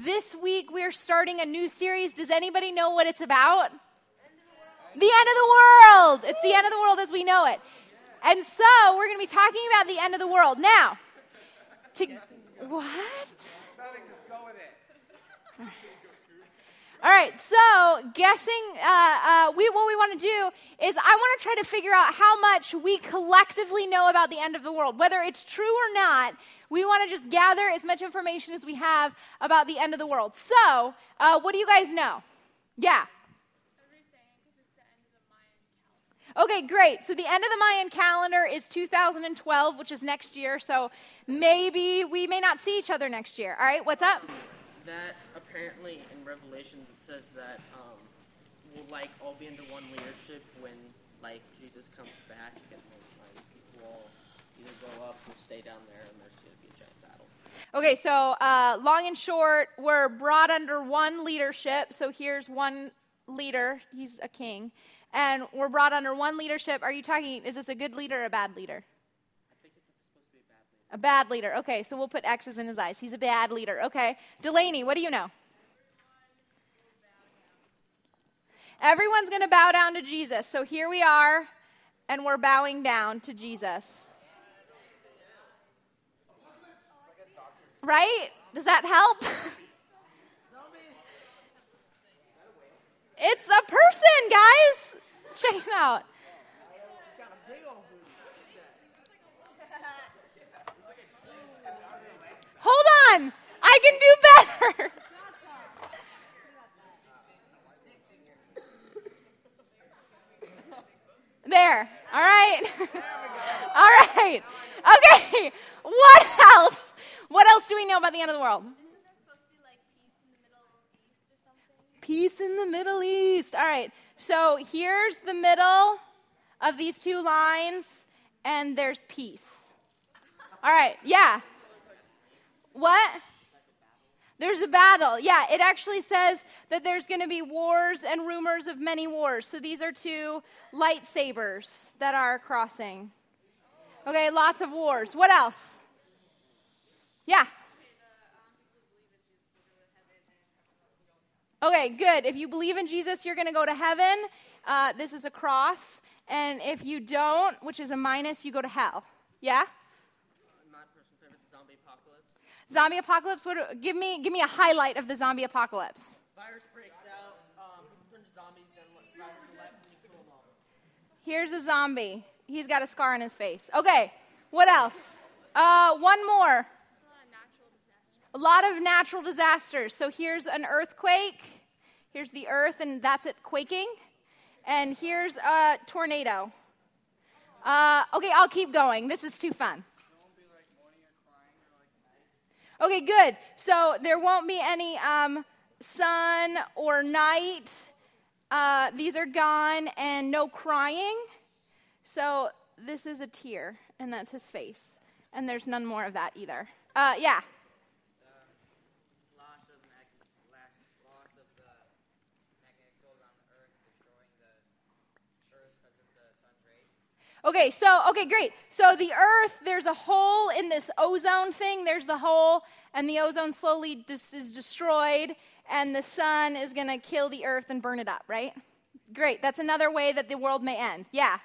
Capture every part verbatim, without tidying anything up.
this week we're starting a new series. Does anybody know what it's about? The end of the world. It's the end of the world as we know it. And so we're going to be talking about the end of the world. Now, to what? All right, so guessing, uh, uh, we, what we want to do is I want to try to figure out how much we collectively know about the end of the world. Whether it's true or not, we want to just gather as much information as we have about the end of the world. So, uh, what do you guys know? Yeah. Okay, great. So the end of the Mayan calendar is two thousand twelve, which is next year. So maybe we may not see each other next year. All right, what's up? That apparently in Revelations it says that um, we'll like all be under one leadership when like Jesus comes back, and like people will either go up or stay down there, and there's going to be a giant battle. Okay, so uh, long and short, we're brought under one leadership. So here's one leader. He's a king. And we're brought under one leadership. Are you talking, is this a good leader or a bad leader? I think it's supposed to be a bad leader. A bad leader. Okay, so we'll put X's in his eyes. He's a bad leader. Okay. Delaney, what do you know? Everyone's going to bow down to Jesus. So here we are, and we're bowing down to Jesus. Right? Does that help? It's a person, guys. Check it out. Hold on. I can do better. There. All right. All right. Okay. What else? What else do we know about the end of the world? Peace in the Middle East. All right. So here's the middle of these two lines, and there's peace. All right. Yeah. What? There's a battle. Yeah, it actually says that there's going to be wars and rumors of many wars. So these are two lightsabers that are crossing. Okay, lots of wars. What else? Yeah. Okay, good. If you believe in Jesus, you're going to go to heaven. Uh, this is a cross. And if you don't, which is a minus, you go to hell. Yeah? My personal favorite, the zombie apocalypse. Zombie apocalypse? What, give me give me a highlight of the zombie apocalypse. Virus breaks out, um, people turn to zombies, then what survivors are left, and you kill them all. Here's a zombie. He's got a scar on his face. Okay, what else? Uh, one more. A lot of natural disasters. So here's an earthquake. Here's the earth, and that's it quaking. And here's a tornado. Uh, okay, I'll keep going. This is too fun. Okay, good. So there won't be any um, sun or night. Uh, these are gone, and no crying. So this is a tear, and that's his face. And there's none more of that either. Uh, yeah. Okay, so, okay, great. So the earth, there's a hole in this ozone thing. There's the hole, and the ozone slowly dis- is destroyed, and the sun is going to kill the earth and burn it up, right? Great. That's another way that the world may end. Yeah.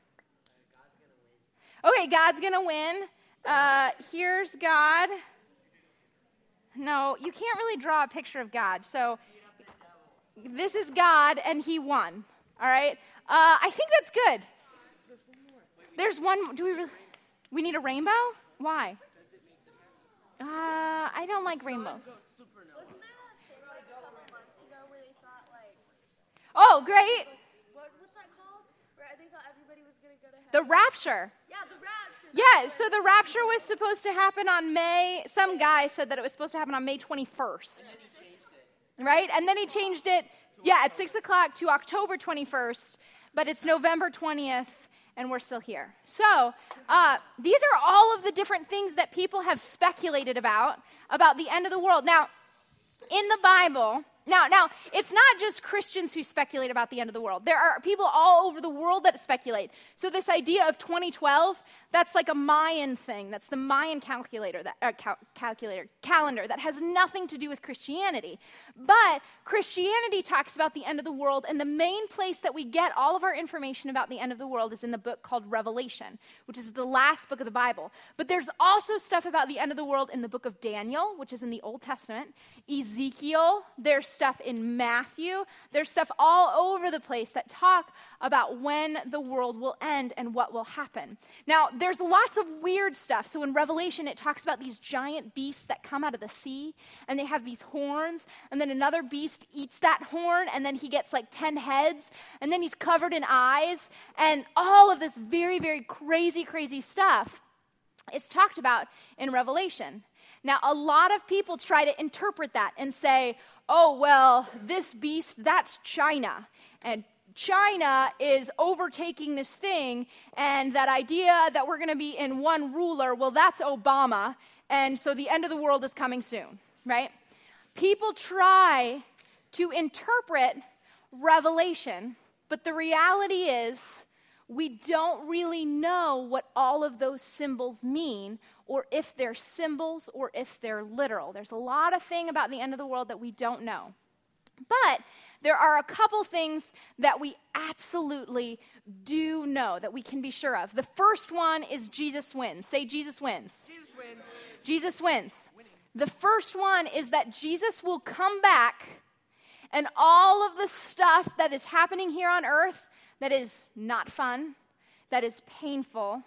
Okay, God's going to win. Uh, here's God. No, you can't really draw a picture of God. So this is God, and he won. All right? Uh, I think that's good. There's one. Do we really? We need a rainbow? Why? Uh, I don't like rainbows. Wasn't there a thing like a couple months ago where they thought like? Oh, great! What, what's that called? Where they thought everybody was gonna go to heaven. The rapture. Yeah, the rapture. Yeah. So the rapture was supposed to happen on May. Some guy said that it was supposed to happen on May twenty-first. Right? And then he changed it. Yeah, at six o'clock to October twenty-first, but it's November twentieth. And we're still here. So uh, these are all of the different things that people have speculated about, about the end of the world. Now, in the Bible, Now, now, it's not just Christians who speculate about the end of the world. There are people all over the world that speculate. So this idea of twenty twelve, that's like a Mayan thing. That's the Mayan calculator, that uh, cal- calculator calendar that has nothing to do with Christianity. But Christianity talks about the end of the world, and the main place that we get all of our information about the end of the world is in the book called Revelation, which is the last book of the Bible. But there's also stuff about the end of the world in the book of Daniel, which is in the Old Testament, Ezekiel, there's stuff in Matthew, there's stuff all over the place that talk about when the world will end and what will happen. Now, there's lots of weird stuff. So in Revelation, it talks about these giant beasts that come out of the sea, and they have these horns, and then another beast eats that horn, and then he gets like ten heads, and then he's covered in eyes, and all of this very, very crazy, crazy stuff is talked about in Revelation. Now, a lot of people try to interpret that and say, oh, well, this beast, that's China, and China is overtaking this thing, and that idea that we're going to be in one ruler, well, that's Obama, and so the end of the world is coming soon, right? People try to interpret Revelation, but the reality is we don't really know what all of those symbols mean, or if they're symbols or if they're literal. There's a lot of thing about the end of the world that we don't know. But there are a couple things that we absolutely do know, that we can be sure of. The first one is Jesus wins. Say Jesus wins. Jesus wins. Jesus wins. The first one is that Jesus will come back, and all of the stuff that is happening here on earth that is not fun, that is painful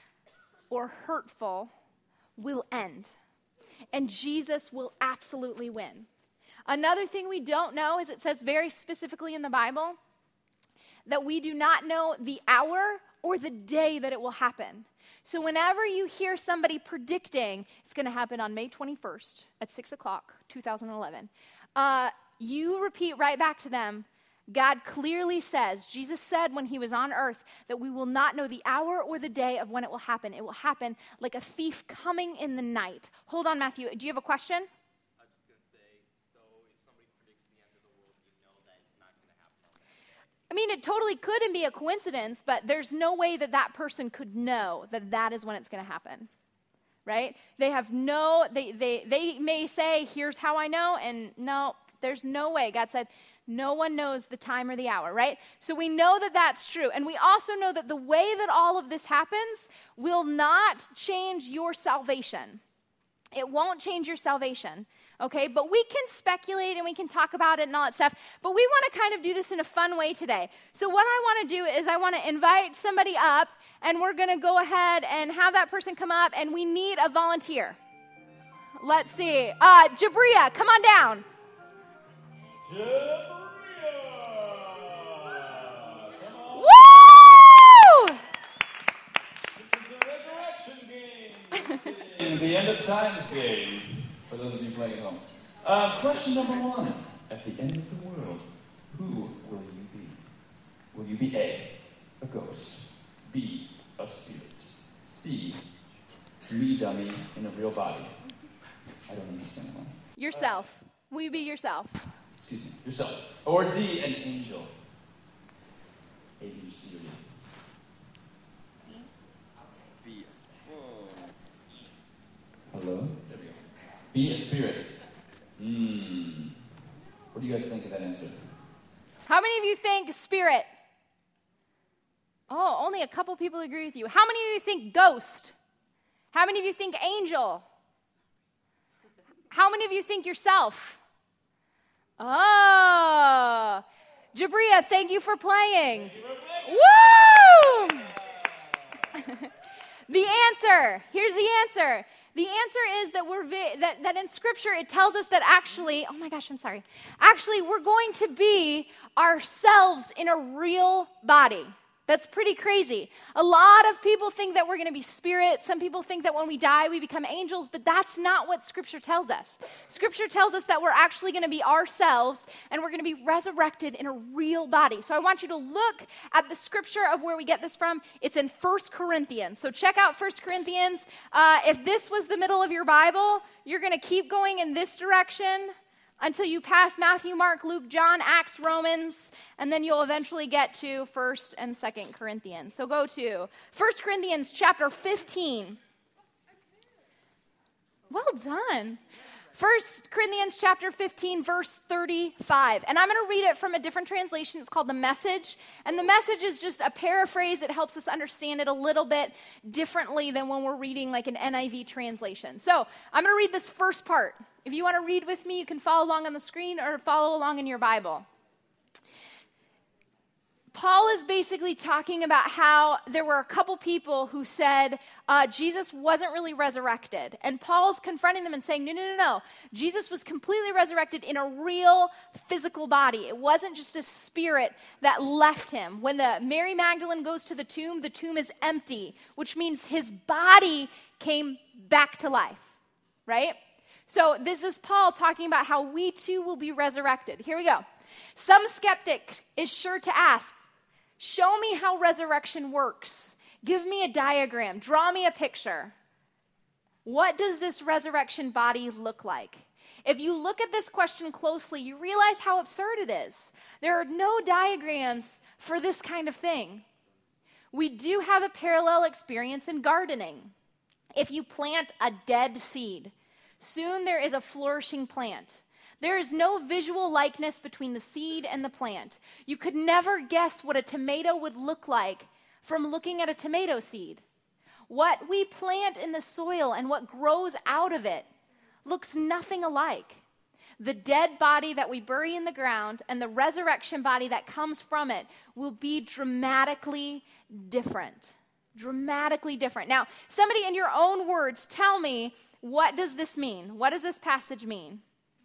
or hurtful, will end. And Jesus will absolutely win. Another thing we don't know is it says very specifically in the Bible that we do not know the hour or the day that it will happen. So whenever you hear somebody predicting it's going to happen on May twenty-first at six o'clock, two thousand eleven, uh, you repeat right back to them, God clearly says, Jesus said when he was on earth, that we will not know the hour or the day of when it will happen. It will happen like a thief coming in the night. Hold on, Matthew. Do you have a question? I'm just going to say, so if somebody predicts the end of the world, you know that it's not going to happen on that day. I mean, it totally could and be a coincidence, but there's no way that that person could know that that is when it's going to happen, right? They have no, they, they, they may say, here's how I know, and no, there's no way. God said, no one knows the time or the hour, right? So we know that that's true. And we also know that the way that all of this happens will not change your salvation. It won't change your salvation, okay? But we can speculate and we can talk about it and all that stuff. But we want to kind of do this in a fun way today. So what I want to do is I want to invite somebody up, and we're going to go ahead and have that person come up, and we need a volunteer. Let's see. Uh, Jabria, come on down. Jabria! Come on. Woo! This is the resurrection game. The end of times game. For those of you playing at home. Uh, question number one. At the end of the world, who will you be? Will you be A, a ghost, B, a spirit, C, me dummy in a real body? I don't understand one. Yourself. Will you be yourself? Excuse me, yourself. Or D, an angel. A, B, C, or D. Be a spoon. Hello? There we go. Be a spirit. Hmm. What do you guys think of that answer? How many of you think spirit? Oh, only a couple people agree with you. How many of you think ghost? How many of you think angel? How many of you think yourself? Oh, Jabria, thank you for playing. Woo! The answer, here's the answer. The answer is that we're vi- that, that in Scripture it tells us that actually, oh my gosh, I'm sorry. Actually, we're going to be ourselves in a real body. That's pretty crazy. A lot of people think that we're going to be spirits. Some people think that when we die, we become angels, but that's not what Scripture tells us. Scripture tells us that we're actually going to be ourselves, and we're going to be resurrected in a real body. So I want you to look at the Scripture of where we get this from. It's in First Corinthians. So check out First Corinthians. Uh, if this was the middle of your Bible, you're going to keep going in this direction. until you pass Matthew, Mark, Luke, John, Acts, Romans, and then you'll eventually get to First and Second Corinthians. So go to First Corinthians chapter fifteen. Well done. First Corinthians chapter fifteen, verse thirty-five. And I'm going to read it from a different translation. It's called The Message. And The Message is just a paraphrase. It helps us understand it a little bit differently than when we're reading like an N I V translation. So I'm going to read this first part. If you want to read with me, you can follow along on the screen or follow along in your Bible. Paul is basically talking about how there were a couple people who said uh, Jesus wasn't really resurrected. And Paul's confronting them and saying, no, no, no, no. Jesus was completely resurrected in a real physical body. It wasn't just a spirit that left him. When the Mary Magdalene goes to the tomb, the tomb is empty, which means his body came back to life, right? So this is Paul talking about how we too will be resurrected. Here we go. Some skeptic is sure to ask, show me how resurrection works. Give me a diagram. Draw me a picture. What does this resurrection body look like? If you look at this question closely, you realize how absurd it is. There are no diagrams for this kind of thing. We do have a parallel experience in gardening. If you plant a dead seed, soon there is a flourishing plant. There is no visual likeness between the seed and the plant. You could never guess what a tomato would look like from looking at a tomato seed. What we plant in the soil and what grows out of it looks nothing alike. The dead body that we bury in the ground and the resurrection body that comes from it will be dramatically different. Dramatically different. Now, somebody in your own words, tell me, what does this mean? What does this passage mean?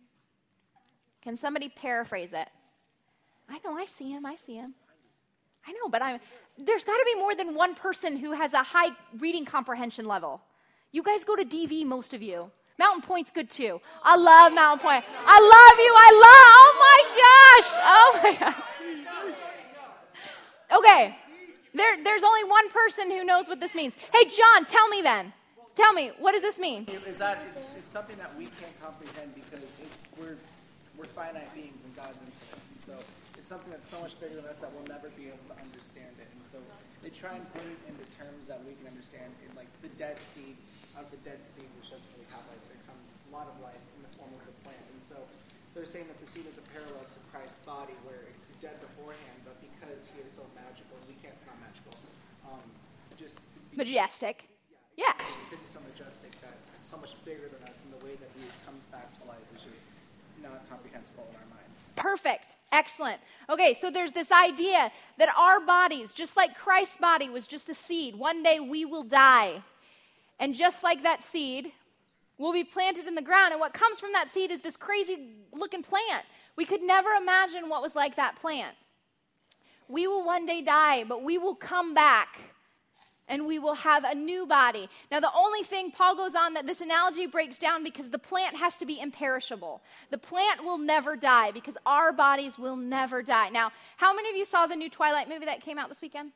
Can somebody paraphrase it? I know, I see him, I see him. I know, but I'm, there's got to be more than one person who has a high reading comprehension level. You guys go to D V, most of you. Mountain Point's good too. I love Mountain Point. I love you, I love, oh my gosh, oh my gosh. Okay, there, there's only one person who knows what this means. Hey, John, tell me then. Tell me, what does this mean? Is that it's, it's something that we can't comprehend because it, we're we're finite beings and God's infinite. And so it's something that's so much bigger than us that we'll never be able to understand it. And so they try and put it into terms that we can understand. In like the dead seed, out of the dead seed, which doesn't really have life, there comes a lot of life in the form of the plant. And so they're saying that the seed is a parallel to Christ's body, where it's dead beforehand, but because he is so magical, we can't not magical, um, just majestic. Yeah. Because he's so majestic that it's so much bigger than us, and the way that he comes back to life is just not comprehensible in our minds. Perfect. Excellent. Okay, so there's this idea that our bodies, just like Christ's body was just a seed, one day we will die. And just like that seed, we'll be planted in the ground. And what comes from that seed is this crazy looking plant. We could never imagine what was like that plant. We will one day die, but we will come back. And we will have a new body. Now, the only thing, Paul goes on, that this analogy breaks down because the plant has to be imperishable. The plant will never die because our bodies will never die. Now, how many of you saw the new Twilight movie that came out this weekend?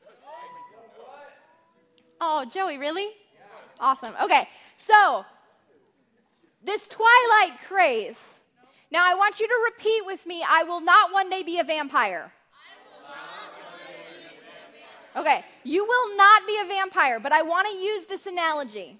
Oh, Joey, really? Awesome. Okay, so this Twilight craze. Now, I want you to repeat with me, I will not one day be a vampire. Okay, you will not be a vampire, but I want to use this analogy.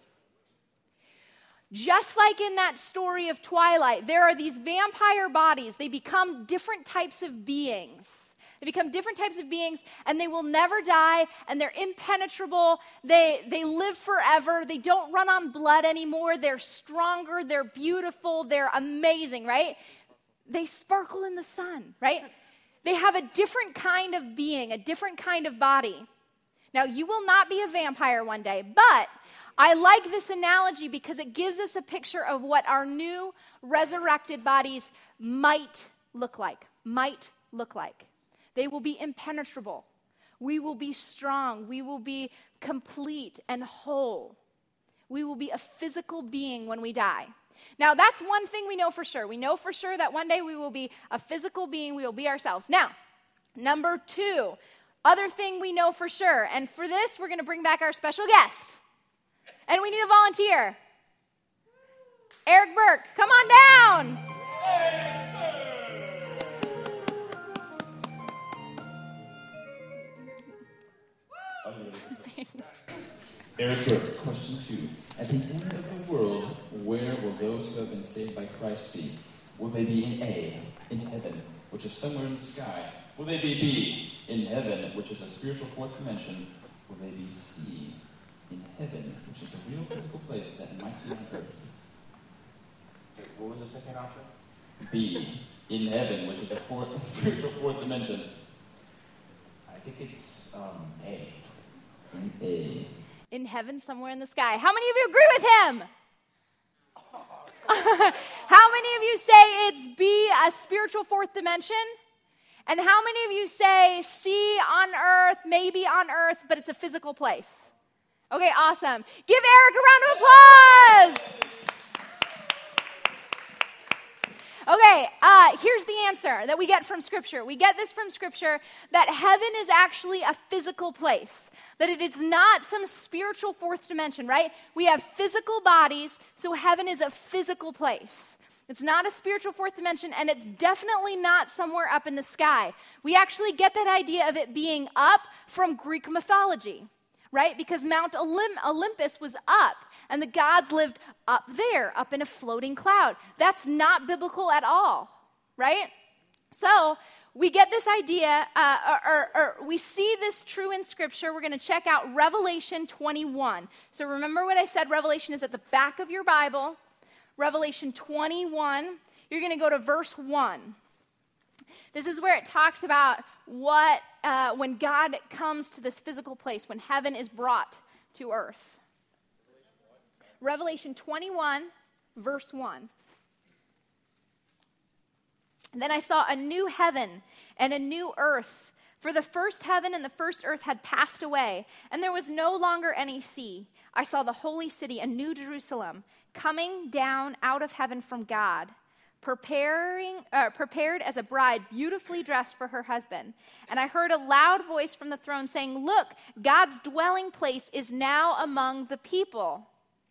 Just like in that story of Twilight, there are these vampire bodies. They become different types of beings. They become different types of beings, and they will never die, and they're impenetrable. They, they live forever. They don't run on blood anymore. They're stronger. They're beautiful. They're amazing, right? They sparkle in the sun, right? They have a different kind of being, a different kind of body. Now, you will not be a vampire one day, but I like this analogy because it gives us a picture of what our new resurrected bodies might look like, might look like. They will be impenetrable. We will be strong. We will be complete and whole. We will be a physical being when we die. Now, that's one thing we know for sure. We know for sure that one day we will be a physical being. We will be ourselves. Now, number two, other thing we know for sure. And for this, we're going to bring back our special guest. And we need a volunteer. Eric Burke, come on down. Eric Burke, question two. At the end of the world, where will those who have been saved by Christ be? Will they be in A, in heaven, which is somewhere in the sky? Will they be B, in heaven, which is a spiritual fourth dimension? Will they be C, in heaven, which is a real physical place that might be on earth? Wait, what was the second option? B, in heaven, which is a, fourth, a spiritual fourth dimension. I think it's um, A. In A. In heaven, somewhere in the sky. How many of you agree with him? How many of you say it's B, a spiritual fourth dimension? And how many of you say C, on earth, maybe on earth, but it's a physical place? Okay, awesome. Give Eric a round of applause. Okay, uh, here's the answer that we get from Scripture. We get this from Scripture, that heaven is actually a physical place, that it is not some spiritual fourth dimension, right? We have physical bodies, so heaven is a physical place. It's not a spiritual fourth dimension, and it's definitely not somewhere up in the sky. We actually get that idea of it being up from Greek mythology, right? Because Mount Olymp- Olympus was up, and the gods lived up there, up in a floating cloud. That's not biblical at all, right? So we get this idea, uh, or, or, or we see this true in Scripture. We're going to check out Revelation twenty-one. So remember what I said, Revelation is at the back of your Bible. Revelation twenty-one, you're going to go to verse one. This is where it talks about what, uh, when God comes to this physical place, when heaven is brought to earth. Revelation twenty-one, verse one. Then I saw a new heaven and a new earth, for the first heaven and the first earth had passed away, and there was no longer any sea. I saw the holy city, a new Jerusalem, coming down out of heaven from God, preparing, uh, prepared as a bride beautifully dressed for her husband. And I heard a loud voice from the throne saying, "Look, God's dwelling place is now among the people.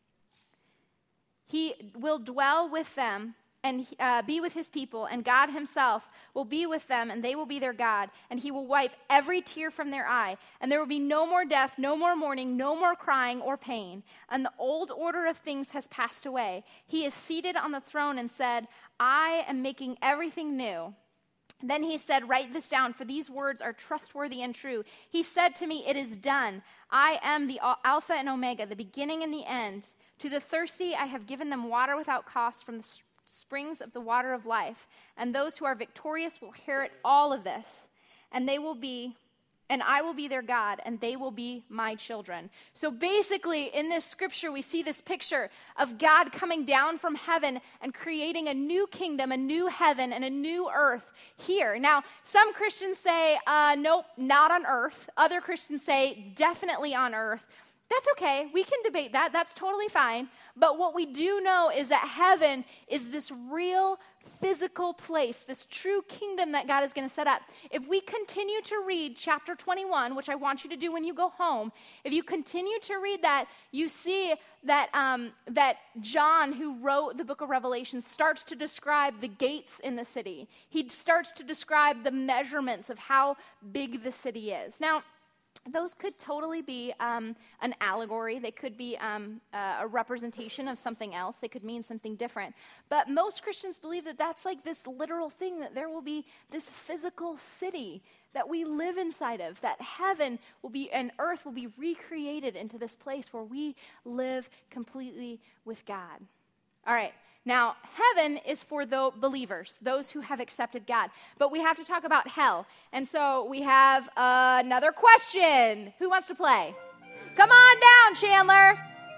He will dwell with them and uh, be with his people, and God himself will be with them, and they will be their God, and he will wipe every tear from their eye, and there will be no more death, no more mourning, no more crying or pain, and the old order of things has passed away. He is seated on the throne and said, I am making everything new." Then he said, "Write this down, for these words are trustworthy and true." He said to me, "It is done. I am the Alpha and Omega, the beginning and the end. To the thirsty I have given them water without cost from the springs of the water of life. And those who are victorious will inherit all of this. And they will be, and I will be their God, and they will be my children." So basically, in this scripture, we see this picture of God coming down from heaven and creating a new kingdom, a new heaven, and a new earth here. Now, some Christians say, uh, nope, not on earth. Other Christians say, definitely on earth. That's okay. We can debate that. That's totally fine. But what we do know is that heaven is this real physical place, this true kingdom that God is going to set up. If we continue to read chapter twenty-one, which I want you to do when you go home, if you continue to read that, you see that um, that John, who wrote the book of Revelation, starts to describe the gates in the city. He starts to describe the measurements of how big the city is. Now, those could totally be um, an allegory. They could be um, uh, a representation of something else. They could mean something different. But most Christians believe that that's like this literal thing, that there will be this physical city that we live inside of, that heaven will be, and earth will be recreated into this place where we live completely with God. All right. Now, heaven is for the believers, those who have accepted God. But we have to talk about hell. And so we have uh, another question. Who wants to play? Come on down, Chandler.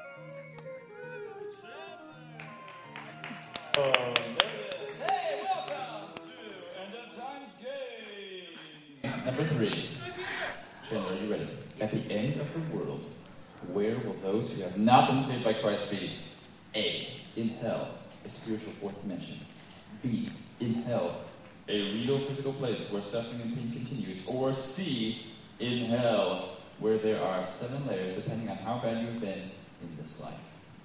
Oh, there it is. Hey, welcome to End of Times Game. Number three. Chandler, are you ready? At the end of the world, where will those who have not been saved by Christ be? A, in hell, a spiritual fourth dimension. B, in hell, a real physical place where suffering and pain continues. Or C, in hell, where there are seven layers depending on how bad you've been in this life.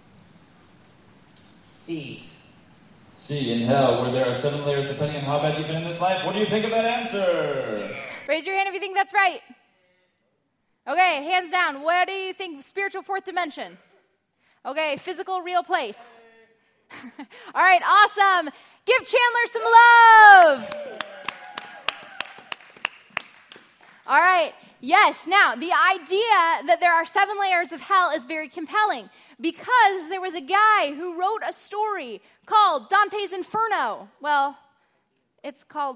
C. C, in hell, where there are seven layers depending on how bad you've been in this life. What do you think of that answer? Raise your hand if you think that's right. Okay, hands down. What do you think? Spiritual fourth dimension. Okay, physical real place. All right, awesome. Give Chandler some love. All right, yes. Now, the idea that there are seven layers of hell is very compelling because there was a guy who wrote a story called Dante's Inferno. Well, it's called...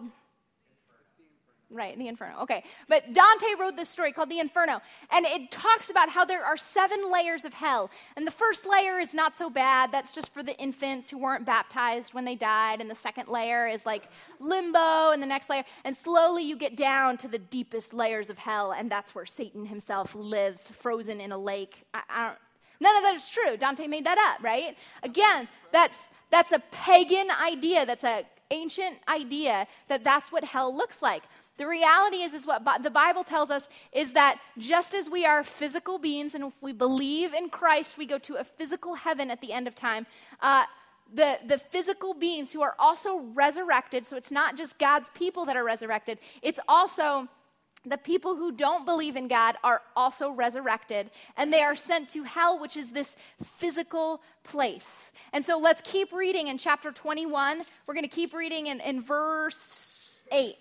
Right, the Inferno. Okay. But Dante wrote this story called the Inferno, and it talks about how there are seven layers of hell. And the first layer is not so bad. That's just for the infants who weren't baptized when they died. And the second layer is like limbo, and the next layer. And slowly you get down to the deepest layers of hell, and that's where Satan himself lives, frozen in a lake. I, I don't, none of that is true. Dante made that up, right? Again, that's that's a pagan idea. That's an ancient idea that that's what hell looks like. The reality is, is what the Bible tells us is that just as we are physical beings, and if we believe in Christ, we go to a physical heaven at the end of time, uh, the, the physical beings who are also resurrected, so it's not just God's people that are resurrected, it's also the people who don't believe in God are also resurrected, and they are sent to hell, which is this physical place. And so let's keep reading in chapter twenty-one. We're going to keep reading in, in verse eight.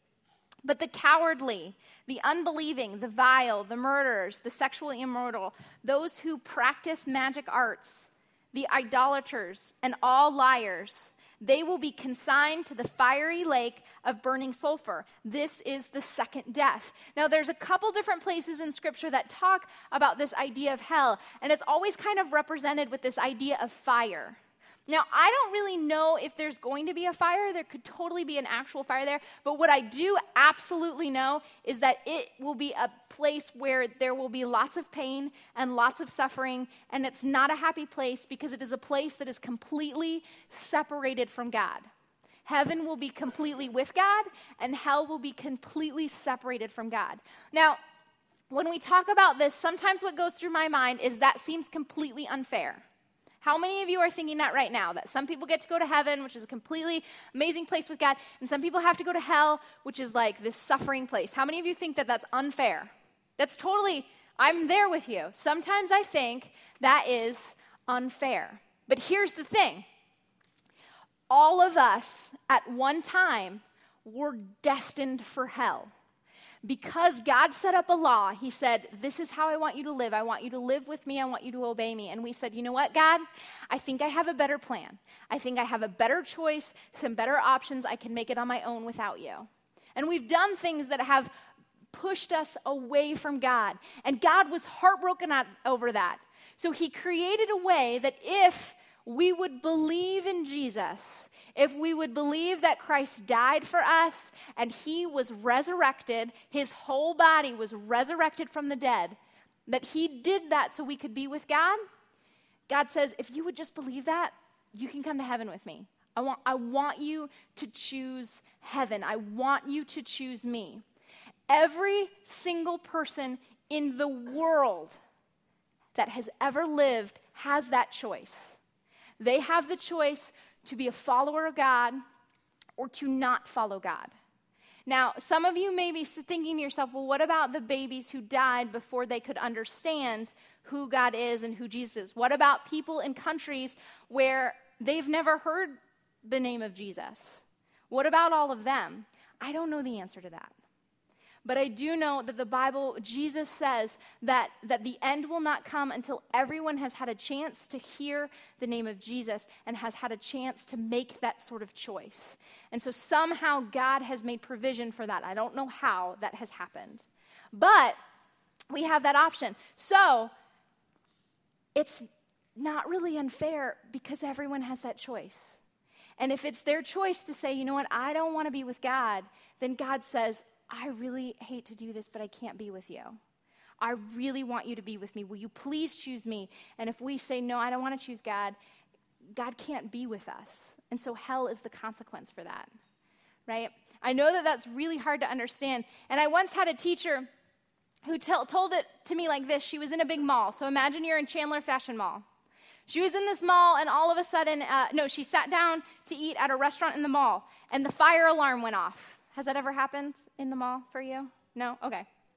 But the cowardly, the unbelieving, the vile, the murderers, the sexually immoral, those who practice magic arts, the idolaters, and all liars, they will be consigned to the fiery lake of burning sulfur. This is the second death. Now, there's a couple different places in Scripture that talk about this idea of hell, and it's always kind of represented with this idea of fire. Now, I don't really know if there's going to be a fire. There could totally be an actual fire there. But what I do absolutely know is that it will be a place where there will be lots of pain and lots of suffering. And it's not a happy place because it is a place that is completely separated from God. Heaven will be completely with God, and hell will be completely separated from God. Now, when we talk about this, sometimes what goes through my mind is that seems completely unfair. How many of you are thinking that right now? That some people get to go to heaven, which is a completely amazing place with God, and some people have to go to hell, which is like this suffering place. How many of you think that that's unfair? That's totally, I'm there with you. Sometimes I think that is unfair. But here's the thing. All of us at one time were destined for hell. Because God set up a law, he said, this is how I want you to live. I want you to live with me. I want you to obey me. And we said, you know what, God? I think I have a better plan. I think I have a better choice, some better options. I can make it on my own without you. And we've done things that have pushed us away from God. And God was heartbroken at, over that. So he created a way that if we would believe in Jesus, if we would believe that Christ died for us and he was resurrected, his whole body was resurrected from the dead, that he did that so we could be with God, God says, if you would just believe that, you can come to heaven with me. I want, I want you to choose heaven. I want you to choose me. Every single person in the world that has ever lived has that choice. They have the choice to be a follower of God or to not follow God. Now, some of you may be thinking to yourself, well, what about the babies who died before they could understand who God is and who Jesus is? What about people in countries where they've never heard the name of Jesus? What about all of them? I don't know the answer to that. But I do know that the Bible, Jesus says that, that the end will not come until everyone has had a chance to hear the name of Jesus and has had a chance to make that sort of choice. And so somehow God has made provision for that. I don't know how that has happened. But we have that option. So it's not really unfair because everyone has that choice. And if it's their choice to say, you know what, I don't want to be with God, then God says, I really hate to do this, but I can't be with you. I really want you to be with me. Will you please choose me? And if we say, no, I don't want to choose God, God can't be with us. And so hell is the consequence for that, right? I know that that's really hard to understand. And I once had a teacher who t- told it to me like this. She was in a big mall. So imagine you're in Chandler Fashion Mall. She was in this mall, and all of a sudden, uh, no, she sat down to eat at a restaurant in the mall, and the fire alarm went off. Has that ever happened in the mall for you? No? Okay.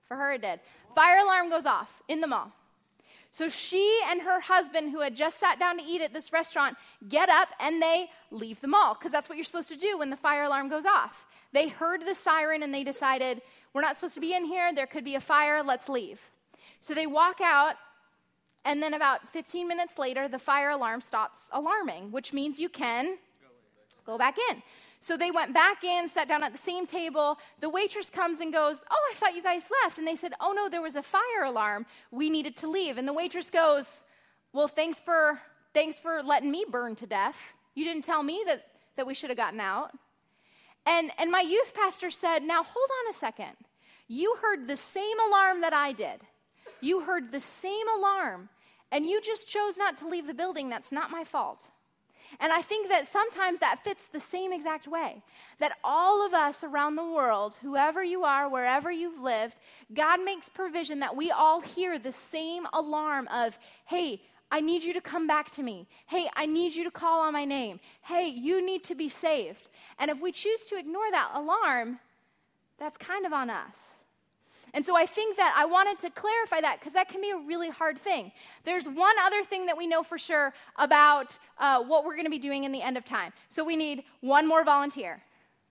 For her, it did. Fire alarm goes off in the mall. So she and her husband, who had just sat down to eat at this restaurant, get up and they leave the mall, because that's what you're supposed to do when the fire alarm goes off. They heard the siren and they decided, we're not supposed to be in here, there could be a fire, let's leave. So they walk out, and then about fifteen minutes later, the fire alarm stops alarming, which means you can go back in. So they went back in, sat down at the same table. The waitress comes and goes, oh, I thought you guys left. And they said, oh, no, there was a fire alarm. We needed to leave. And the waitress goes, well, thanks for thanks for letting me burn to death. You didn't tell me that, that we should have gotten out. And, and my youth pastor said, now, hold on a second. You heard the same alarm that I did. You heard the same alarm, and you just chose not to leave the building. That's not my fault. And I think that sometimes that fits the same exact way, that all of us around the world, whoever you are, wherever you've lived, God makes provision that we all hear the same alarm of, hey, I need you to come back to me. Hey, I need you to call on my name. Hey, you need to be saved. And if we choose to ignore that alarm, that's kind of on us. And so I think that I wanted to clarify that because that can be a really hard thing. There's one other thing that we know for sure about uh, what we're going to be doing in the end of time. So we need one more volunteer.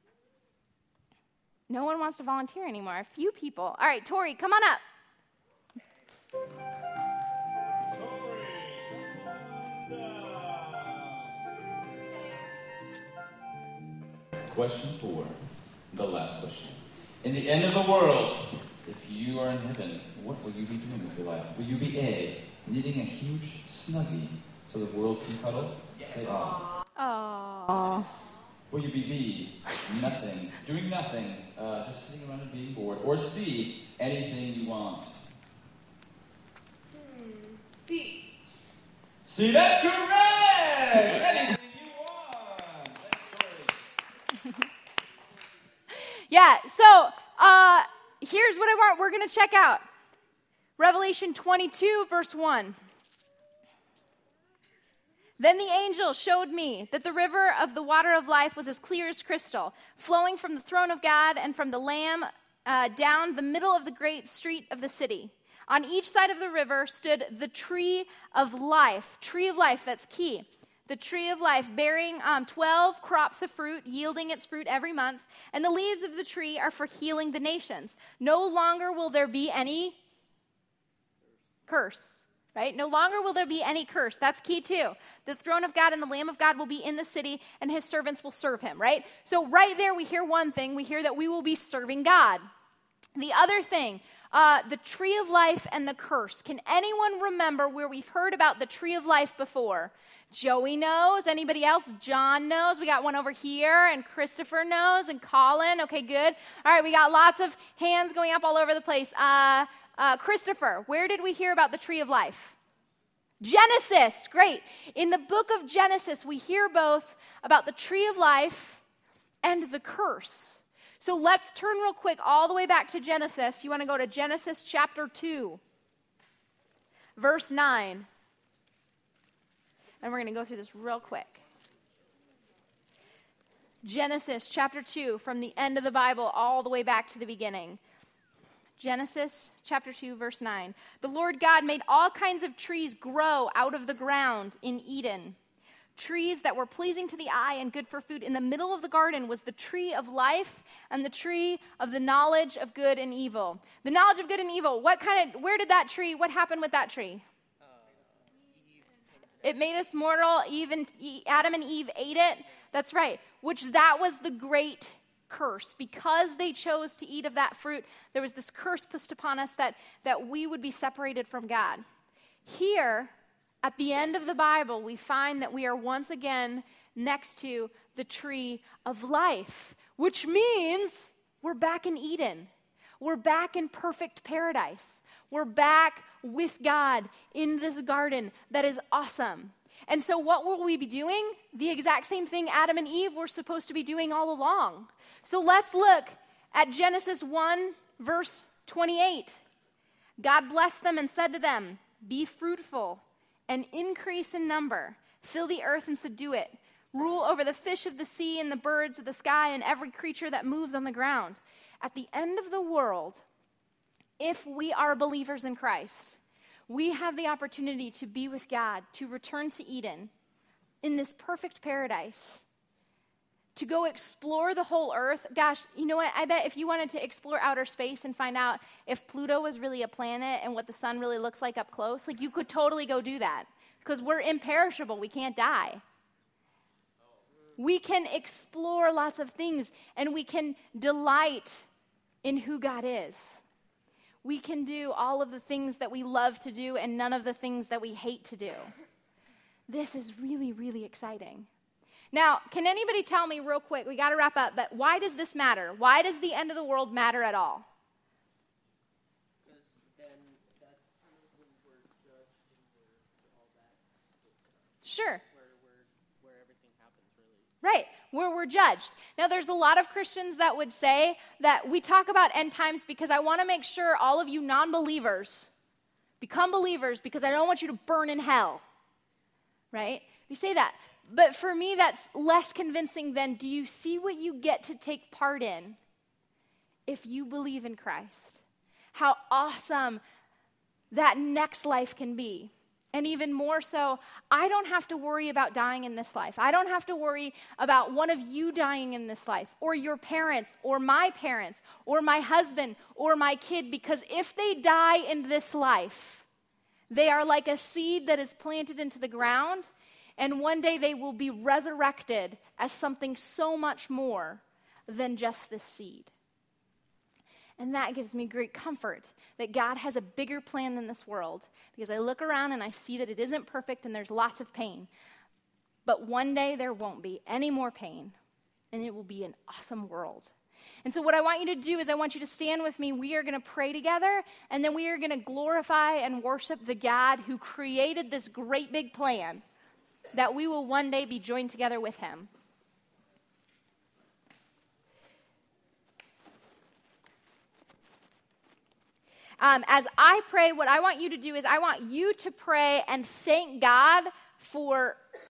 No one wants to volunteer anymore. A few people. All right, Tori, come on up. Question four, the last question. In the end of the world, if you are in heaven, what will you be doing with your life? Will you be A, knitting a huge snuggie so the world can cuddle? Yes. Say, oh. Aww. Will you be B, nothing, doing nothing, uh, just sitting around and being bored? Or C, anything you want? Hmm. C. C, that's correct! Anything you want! That's Tori. Yeah, so, uh, here's what I want. We're going to check out Revelation twenty-two, verse one. Then the angel showed me that the river of the water of life was as clear as crystal, flowing from the throne of God and from the Lamb uh, down the middle of the great street of the city. On each side of the river stood the tree of life. Tree of life, that's key. The tree of life, bearing um, twelve crops of fruit, yielding its fruit every month. And the leaves of the tree are for healing the nations. No longer will there be any curse, right? No longer will there be any curse. That's key too. The throne of God and the Lamb of God will be in the city, and his servants will serve him, right? So right there we hear one thing. We hear that we will be serving God. The other thing, uh, the tree of life and the curse. Can anyone remember where we've heard about the tree of life before? Joey knows. Anybody else? John knows. We got one over here, and Christopher knows, and Colin. Okay, good. All right, we got lots of hands going up all over the place. Uh, uh, Christopher, where did we hear about the tree of life? Genesis. Great. In the book of Genesis, we hear both about the tree of life and the curse. So let's turn real quick all the way back to Genesis. You want to go to Genesis chapter two, verse nine. And we're going to go through this real quick. Genesis chapter two, from the end of the Bible all the way back to the beginning. Genesis chapter two, verse nine. The Lord God made all kinds of trees grow out of the ground in Eden. Trees that were pleasing to the eye and good for food. In the middle of the garden was the tree of life and the tree of the knowledge of good and evil. The knowledge of good and evil. What kind of, where did that tree, what happened with that tree? It made us mortal. Even Adam and Eve ate it. That's right. Which that was the great curse. Because they chose to eat of that fruit, there was this curse pushed upon us that, that we would be separated from God. Here, at the end of the Bible, we find that we are once again next to the tree of life, which means we're back in Eden. We're back in perfect paradise. We're back with God in this garden that is awesome. And so what will we be doing? The exact same thing Adam and Eve were supposed to be doing all along. So let's look at Genesis one, verse twenty-eight. God blessed them and said to them, "Be fruitful and increase in number. Fill the earth and subdue it. Rule over the fish of the sea and the birds of the sky and every creature that moves on the ground." At the end of the world, if we are believers in Christ, we have the opportunity to be with God, to return to Eden in this perfect paradise, to go explore the whole earth. Gosh, you know what? I bet if you wanted to explore outer space and find out if Pluto was really a planet and what the sun really looks like up close, like you could totally go do that because we're imperishable. We can't die. We can explore lots of things and we can delight in who God is. We can do all of the things that we love to do and none of the things that we hate to do. This is really, really exciting. Now, can anybody tell me real quick, we got to wrap up, but why does this matter? Why does the end of the world matter at all? Because then that's when we're judged and we're all that. Sure. Where, where, where everything happens, really. Right, where we're judged. Now, there's a lot of Christians that would say that we talk about end times because I want to make sure all of you non-believers become believers because I don't want you to burn in hell. Right? We say that. But for me, that's less convincing than, do you see what you get to take part in if you believe in Christ? How awesome that next life can be. And even more so, I don't have to worry about dying in this life. I don't have to worry about one of you dying in this life, or your parents, or my parents, or my husband, or my kid, because if they die in this life, they are like a seed that is planted into the ground, and one day they will be resurrected as something so much more than just this seed. And that gives me great comfort that God has a bigger plan than this world, because I look around and I see that it isn't perfect and there's lots of pain. But one day there won't be any more pain, and it will be an awesome world. And so what I want you to do is I want you to stand with me. We are going to pray together, and then we are going to glorify and worship the God who created this great big plan that we will one day be joined together with him. Um, as I pray, what I want you to do is I want you to pray and thank God for